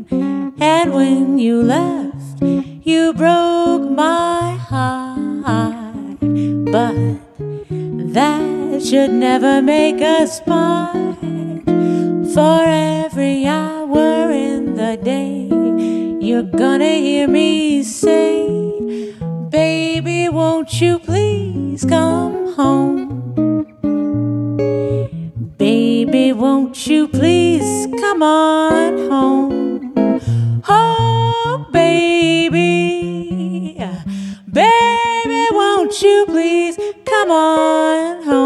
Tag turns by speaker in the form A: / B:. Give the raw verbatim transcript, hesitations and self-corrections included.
A: And when you left, you broke my heart. But that should never make us part. For every hour in the day, you're gonna hear me say, baby, won't you please come home? Baby, won't you please come on home? Oh, baby, baby, won't you please come on home?